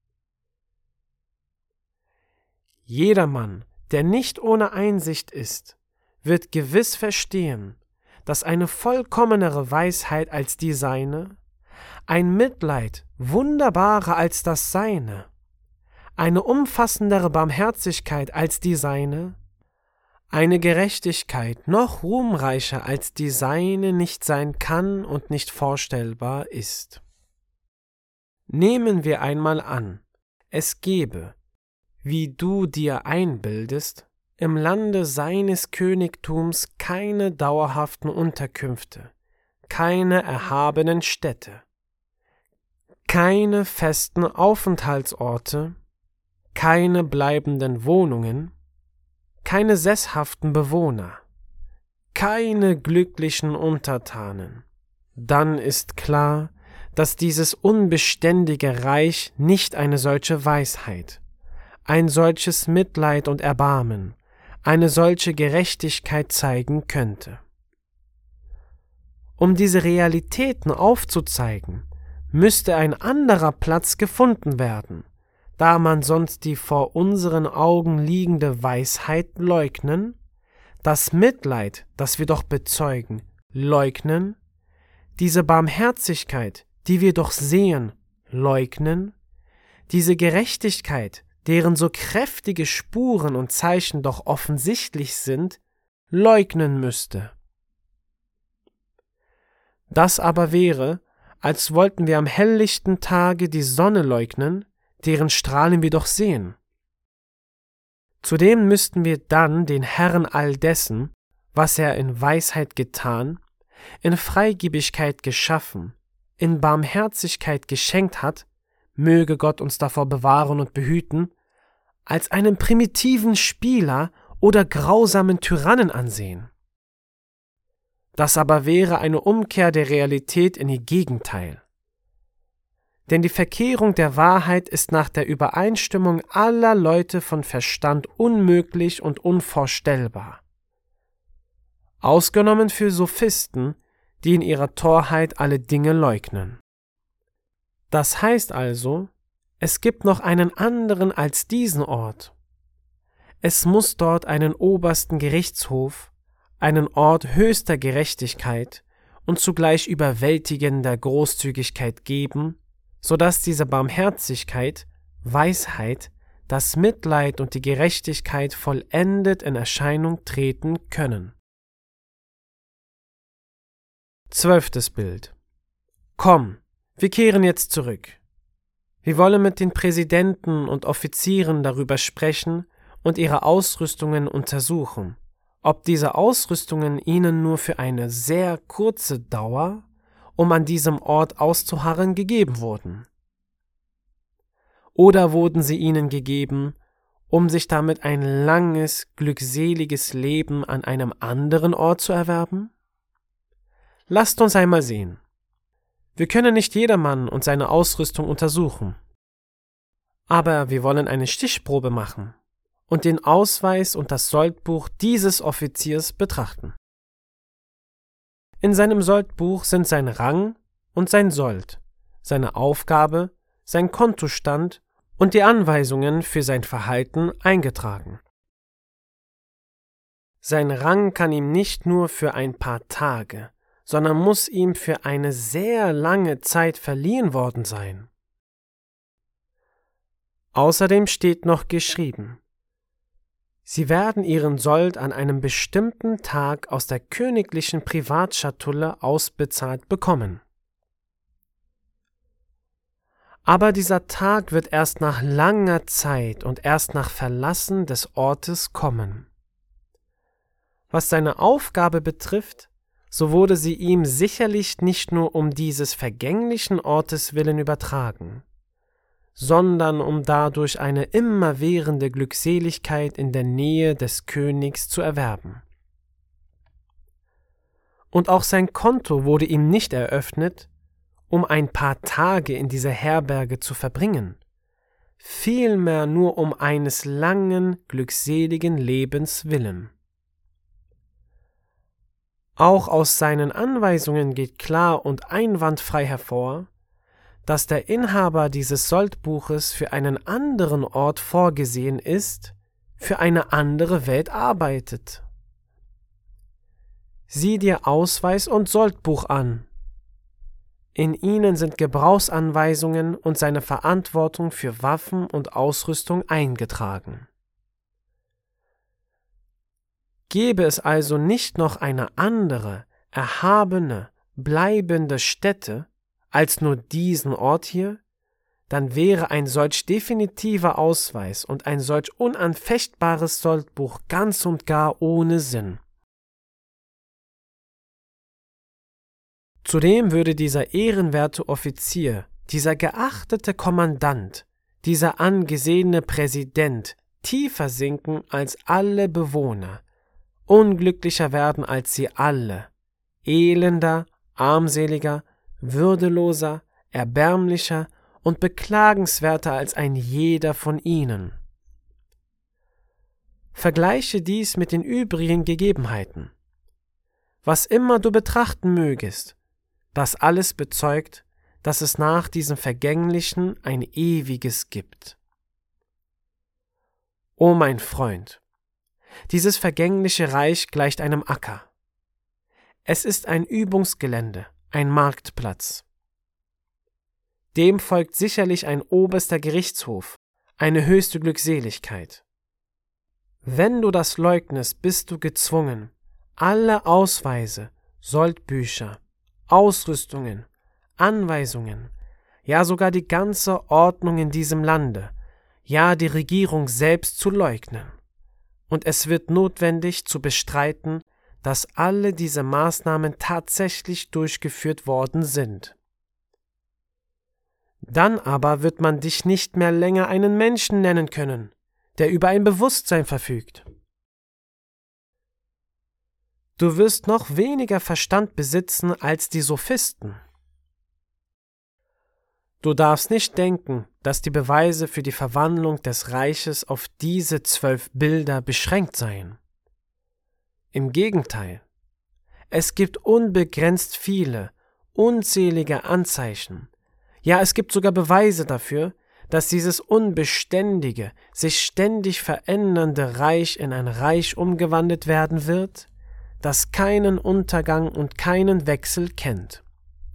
Speaker 1: Jedermann, der nicht ohne Einsicht ist, wird gewiss verstehen, dass eine vollkommenere Weisheit als die seine, ein Mitleid wunderbarer als das seine, eine umfassendere Barmherzigkeit als die seine, eine Gerechtigkeit noch ruhmreicher als die seine nicht sein kann und nicht vorstellbar ist. Nehmen wir einmal an, es gebe, wie du dir einbildest, im Lande seines Königtums keine dauerhaften Unterkünfte, keine erhabenen Städte, keine festen Aufenthaltsorte, keine bleibenden Wohnungen, keine sesshaften Bewohner, keine glücklichen Untertanen. Dann ist klar, dass dieses unbeständige Reich nicht eine solche Weisheit, ein solches Mitleid und Erbarmen, eine solche Gerechtigkeit zeigen könnte. Um diese Realitäten aufzuzeigen, müsste ein anderer Platz gefunden werden, da man sonst die vor unseren Augen liegende Weisheit leugnen, das Mitleid, das wir doch bezeugen, leugnen, diese Barmherzigkeit, die wir doch sehen, leugnen, diese Gerechtigkeit, deren so kräftige Spuren und Zeichen doch offensichtlich sind, leugnen müsste. Das aber wäre, als wollten wir am helllichten Tage die Sonne leugnen, deren Strahlen wir doch sehen. Zudem müssten wir dann den Herrn all dessen, was er in Weisheit getan, in Freigebigkeit geschaffen, in Barmherzigkeit geschenkt hat, möge Gott uns davor bewahren und behüten, als einen primitiven Spieler oder grausamen Tyrannen ansehen. Das aber wäre eine Umkehr der Realität in ihr Gegenteil. Denn die Verkehrung der Wahrheit ist nach der Übereinstimmung aller Leute von Verstand unmöglich und unvorstellbar. ausgenommen für Sophisten, die in ihrer Torheit alle Dinge leugnen. Das heißt also, es gibt noch einen anderen als diesen Ort. Es muss dort einen obersten Gerichtshof, einen Ort höchster Gerechtigkeit und zugleich überwältigender Großzügigkeit geben, so dass diese Barmherzigkeit, Weisheit, das Mitleid und die Gerechtigkeit vollendet in Erscheinung treten können. Zwölftes Bild. Komm, wir kehren jetzt zurück. Wir wollen mit den Präsidenten und Offizieren darüber sprechen und ihre Ausrüstungen untersuchen, ob diese Ausrüstungen ihnen nur für eine sehr kurze Dauer, um an diesem Ort auszuharren, gegeben wurden. Oder wurden sie ihnen gegeben, um sich damit ein langes, glückseliges Leben an einem anderen Ort zu erwerben? Lasst uns einmal sehen. Wir können nicht jedermann und seine Ausrüstung untersuchen. Aber wir wollen eine Stichprobe machen und den Ausweis und das Soldbuch dieses Offiziers betrachten. In seinem Soldbuch sind sein Rang und sein Sold, seine Aufgabe, sein Kontostand und die Anweisungen für sein Verhalten eingetragen. Sein Rang kann ihm nicht nur für ein paar Tage, sondern muss ihm für eine sehr lange Zeit verliehen worden sein. Außerdem steht noch geschrieben: Sie werden ihren Sold an einem bestimmten Tag aus der königlichen Privatschatulle ausbezahlt bekommen. Aber dieser Tag wird erst nach langer Zeit und erst nach Verlassen des Ortes kommen. Was seine Aufgabe betrifft, so wurde sie ihm sicherlich nicht nur um dieses vergänglichen Ortes willen übertragen, sondern um dadurch eine immerwährende Glückseligkeit in der Nähe des Königs zu erwerben. Und auch sein Konto wurde ihm nicht eröffnet, um ein paar Tage in dieser Herberge zu verbringen, vielmehr nur um eines langen, glückseligen Lebens willen. Auch aus seinen Anweisungen geht klar und einwandfrei hervor, dass der Inhaber dieses Soldbuches für einen anderen Ort vorgesehen ist, für eine andere Welt arbeitet. Sieh dir Ausweis und Soldbuch an. In ihnen sind Gebrauchsanweisungen und seine Verantwortung für Waffen und Ausrüstung eingetragen. Gäbe es also nicht noch eine andere, erhabene, bleibende Stätte als nur diesen Ort hier, dann wäre ein solch definitiver Ausweis und ein solch unanfechtbares Soldbuch ganz und gar ohne Sinn. Zudem würde dieser ehrenwerte Offizier, dieser geachtete Kommandant, dieser angesehene Präsident tiefer sinken als alle Bewohner, unglücklicher werden als sie alle, elender, armseliger, würdeloser, erbärmlicher und beklagenswerter als ein jeder von ihnen. Vergleiche dies mit den übrigen Gegebenheiten. Was immer du betrachten mögest, das alles bezeugt, dass es nach diesem Vergänglichen ein Ewiges gibt. O mein Freund, dieses vergängliche Reich gleicht einem Acker. Es ist ein Übungsgelände, ein Marktplatz. Dem folgt sicherlich ein oberster Gerichtshof, eine höchste Glückseligkeit. Wenn du das leugnest, bist du gezwungen, alle Ausweise, Soldbücher, Ausrüstungen, Anweisungen, ja sogar die ganze Ordnung in diesem Lande, ja die Regierung selbst zu leugnen. Und es wird notwendig zu bestreiten, dass alle diese Maßnahmen tatsächlich durchgeführt worden sind. Dann aber wird man dich nicht mehr länger einen Menschen nennen können, der über ein Bewusstsein verfügt. Du wirst noch weniger Verstand besitzen als die Sophisten. Du darfst nicht denken, dass die Beweise für die Verwandlung des Reiches auf diese zwölf Bilder beschränkt seien. Im Gegenteil, es gibt unbegrenzt viele, unzählige Anzeichen. Ja, es gibt sogar Beweise dafür, dass dieses unbeständige, sich ständig verändernde Reich in ein Reich umgewandelt werden wird, das keinen Untergang und keinen Wechsel kennt.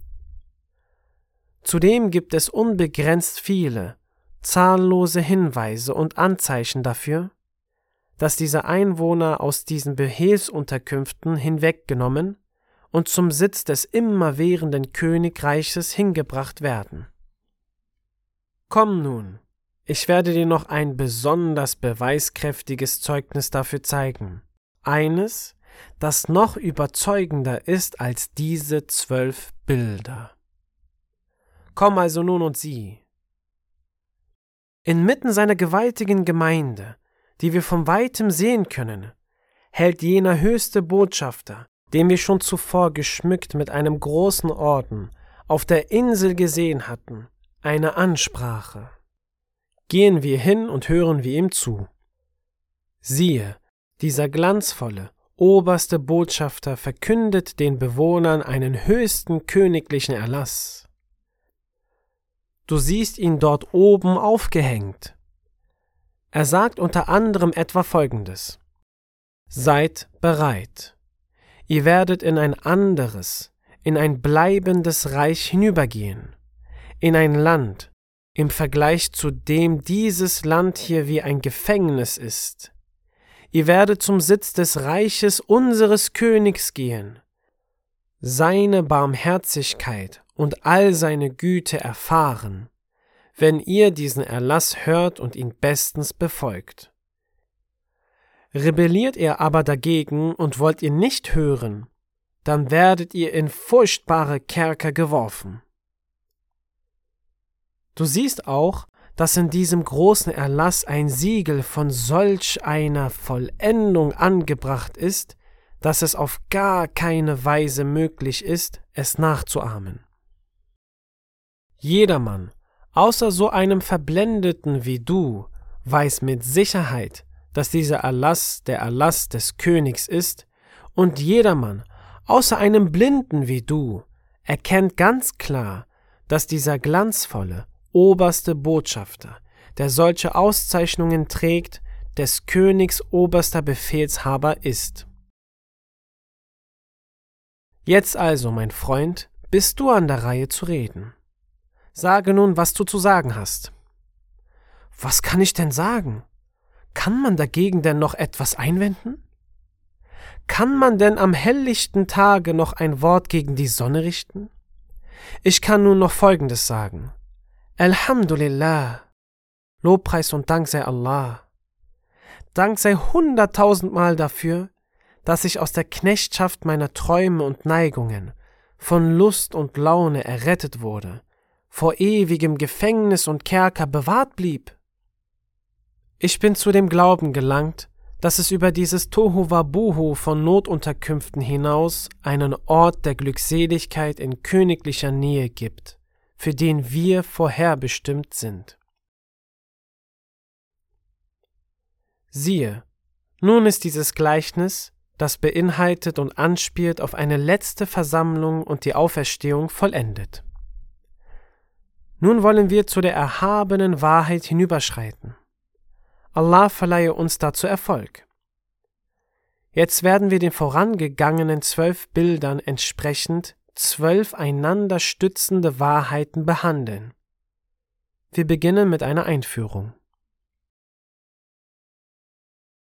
Speaker 1: Zudem gibt es unbegrenzt viele, zahllose Hinweise und Anzeichen dafür, dass diese Einwohner aus diesen Befehlsunterkünften hinweggenommen und zum Sitz des immerwährenden Königreiches hingebracht werden. Komm nun, ich werde dir noch ein besonders beweiskräftiges Zeugnis dafür zeigen, eines, das noch überzeugender ist als diese zwölf Bilder. Komm also nun und sieh. Inmitten seiner gewaltigen Gemeinde, die wir von weitem sehen können, hält jener höchste Botschafter, den wir schon zuvor geschmückt mit einem großen Orden auf der Insel gesehen hatten, eine Ansprache. Gehen wir hin und hören wir ihm zu. Siehe, dieser glanzvolle, oberste Botschafter verkündet den Bewohnern einen höchsten königlichen Erlass. Du siehst ihn dort oben aufgehängt. Er sagt unter anderem etwa Folgendes: Seid bereit. Ihr werdet in ein anderes, in ein bleibendes Reich hinübergehen, in ein Land, im Vergleich zu dem dieses Land hier wie ein Gefängnis ist. Ihr werdet zum Sitz des Reiches unseres Königs gehen, seine Barmherzigkeit und all seine Güte erfahren, wenn ihr diesen Erlass hört und ihn bestens befolgt. Rebelliert ihr aber dagegen und wollt ihr nicht hören, dann werdet ihr in furchtbare Kerker geworfen. Du siehst auch, dass in diesem großen Erlass ein Siegel von solch einer Vollendung angebracht ist, dass es auf gar keine Weise möglich ist, es nachzuahmen. Jedermann, außer so einem Verblendeten wie du, weiß mit Sicherheit, dass dieser Erlass der Erlass des Königs ist, und jedermann, außer einem Blinden wie du, erkennt ganz klar, dass dieser glanzvolle, oberste Botschafter, der solche Auszeichnungen trägt, des Königs oberster Befehlshaber ist. Jetzt also, mein Freund, bist du an der Reihe zu reden. Sage nun, was du zu sagen hast. Was kann ich denn sagen? Kann man dagegen denn noch etwas einwenden? Kann man denn am helllichten Tage noch ein Wort gegen die Sonne richten? Ich kann nun noch Folgendes sagen. Alhamdulillah, Lobpreis und Dank sei Allah. Dank sei hunderttausendmal dafür, dass ich aus der Knechtschaft meiner Träume und Neigungen, von Lust und Laune errettet wurde, vor ewigem Gefängnis und Kerker bewahrt blieb. Ich bin zu dem Glauben gelangt, dass es über dieses Tohuwabohu von Notunterkünften hinaus einen Ort der Glückseligkeit in königlicher Nähe gibt, für den wir vorherbestimmt sind. Siehe, nun ist dieses Gleichnis, das beinhaltet und anspielt auf eine letzte Versammlung und die Auferstehung, vollendet. Nun wollen wir zu der erhabenen Wahrheit hinüberschreiten. Allah verleihe uns dazu Erfolg. Jetzt werden wir den vorangegangenen zwölf Bildern entsprechend zwölf einander stützende Wahrheiten behandeln. Wir beginnen mit einer Einführung.